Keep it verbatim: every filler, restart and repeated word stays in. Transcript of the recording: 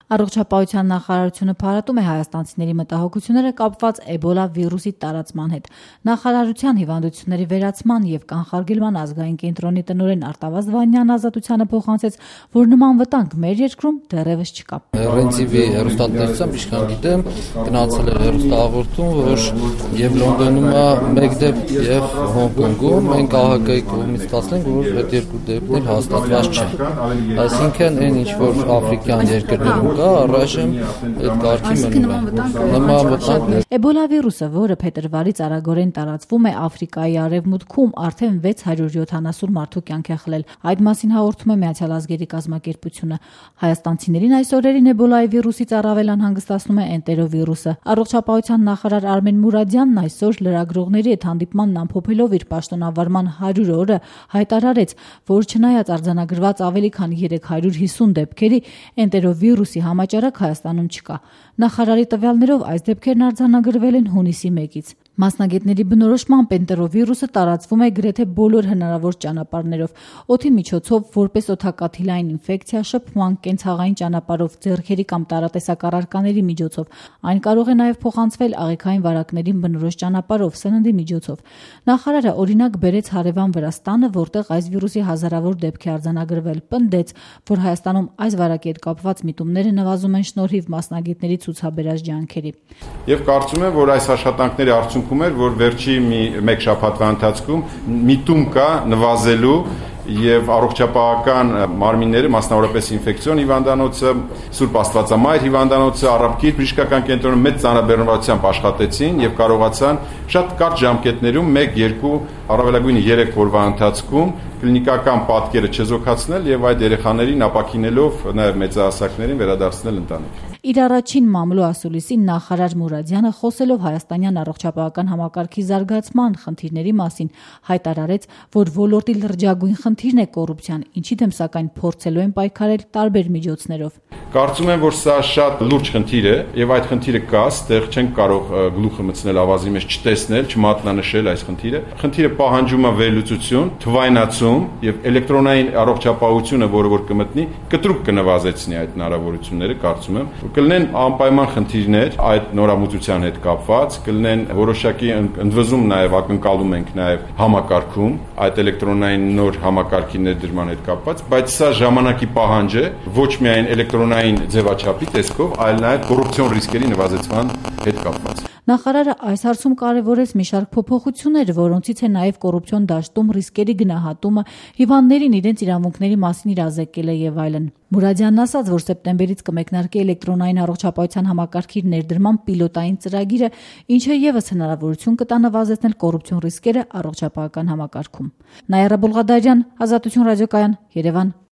Առողջապահության նախարարությունը փառատում է հայաստանցիների մտահոգությունները կապված էբոլա վիրուսի տարածման հետ։ Նախարարության հիվանդությունների վերացման եւ կանխարգելման ազգային կենտրոնի տնօրեն Արտավազդ Վանյանն Ազատությանը փոխանցեց, որ նման վտանգ մեր երկրում դեռևս չկա։ Ռենտիվի հեռուստատեսությամբ ինչքան գիտեմ, գնացել է հեռուստահաղորդում, որ եւ Լոնդոնում է մեկ դեպք եւ Հոնկոնգում մենք ԱՀԿ-ի կողմից ստացանք, որ այդ երկու դեպքն էլ հաստատված չէ։ Այսինքն այն ինչ որ աֆրիկյան երկրներում կա, առայժմ այդ կարգի մնում է։ Նման վտանգ։ Էբոլա վիրուսը, որը փետրվարից արագորեն տարածվում է Աֆրիկայի արևմուտքում, արդեն վեց հարյուր յոթանասուն մարդու կյանք է խլել։ Այդ մասին հաղորդում է Միացյալ Ազգերի կազմակերպությունը։ Հայաստանցիներին այս օրերին էբոլայի վիրուսից առավել անհանգստացնում է էնտերովիրուսը։ Առողջապահության նախարար Արմեն Մուրադյանն այսօր լրագրողների հետ հանդիպմանն ամփոփելով իր պաշտոնավարման հարյուր օրը հայտարարեց, որ չնայած արձանագրված ավելի քան երեք հարյուր հիսուն դեպքերի, էնտերովիրուսի համաճարակ Հայաստանում չկա։ Նախարարի տվյալներով այս դեպքերն արձանագրվել են հունիսի մեկից։ Մասնագետների բնորոշմամբ էնտերովիրուսը տարածվում է գրեթե բոլոր հնարավոր ճանապարհներով՝ օդի միջոցով, որպես օդակաթիլային ինֆեկցիա, շփման, կենցաղային ճանապարհով, ձեռքերի կամ տարատեսակ առարկաների միջոցով։ Այն կարող է նաև փոխանցվել աղիքային վարակներին բնորոշ ճանապարհով, սննդի միջոցով։ Նախարարը օրինակ բերեց հարևան Վրաստանը, որտեղ այս վիրուսի հազարավոր դեպք է արձանագրվել, պնդեց, որ Հայաստանում այս վարակի հետ կապված միտումները նվազում են շնորհիվ մասնագետների ցուցաբերած ջանքերի։ Եվ կարծում եմ, որ այս աշխատանքների արդյունքում էր, որ վերջի մի մեկ շաբաթվա ընթացքում միտում կա նվազելու եւ առողջապահական մարմինները, մասնավորապես ինֆեկցիոն հիվանդանոցը, Սուրբ Աստվածամայր հիվանդանոցը, Առաբկիր բժշկական կենտրոնը մեծ ծանրաբեռնվածությամբ աշխատեցին եւ կարողացան շատ կարճ ժամկետներում մեկ, երկու, առավելագույնը երեք օրվա ընթացքում կլինիկական պատկերը չեզոքացնել եւ այդ երեխաներին ապաքինելով նաեւ մեծահասակներին վերադարձնել ընտանիք։ Իր առաջին մամլո ասուլիսին նախարար Մուրադյանը խոսելով հայաստանյան առողջապահական համակարգի զարգացման խնդիրների մասին հայտարարեց, որ ոլորտի լրջագույն խնդիրն է կոռուպցիան, ինչի դեմ սակայն փորձելու են պայքարել տարբեր միջոցներով։ Կարծում եմ, որ սա շատ լուրջ խնդիր է եւ այդ խնդիրը կա, ստեղ չենք կարող գլուխը մտցնել ավազի մեջ չտեսնել, չմատնանշել այս խնդիրը։ Խնդիրը պահանջում է վերլուծություն, թվայնացում եւ էլեկտրոնային առողջապահությունը, որը որ կմտնի, կտրուկ կնվազեցնի այդ հնարավորությունները, կարծում եմ։ Կլինեն անպայման խնդիրներ այդ նորամուծության հետ կապված, կլինեն որոշակի ընդվզում նաև ակնկալում ենք նաև համակարգում այդ էլեկտրոնային նոր համակարգի ներդրման հետ կապված, բայց սա ժամանակի պահանջ է ոչ միայն էլեկտրոնային ձևաչափի տեսքով, այլ նաև կոռուպցիոն ռիսկերի նվազեցման հետ կապված։ Նախարարը այս հարցում կարևորեց մի շարք փոփոխություններ, որոնցից է նաև կոռուպցիոն դաշտում ռիսկերի գնահատումը, հիվանդներին իրենց իրավունքների մասին իրազեկելը եւ այլն։ Մուրադյանն ասաց, որ սեպտեմբերից կմեկնարկի էլեկտրոնային առողջապահության համակարգի ներդրման պիլոտային ծրագիրը, ինչը եւս հնարավորություն կտա նվազեցնել կոռուպցիոն ռիսկերը առողջապահական համակարգում։ Նաիրա Բուլղադարյան, Ազատություն ռադիոկայան, Երևան։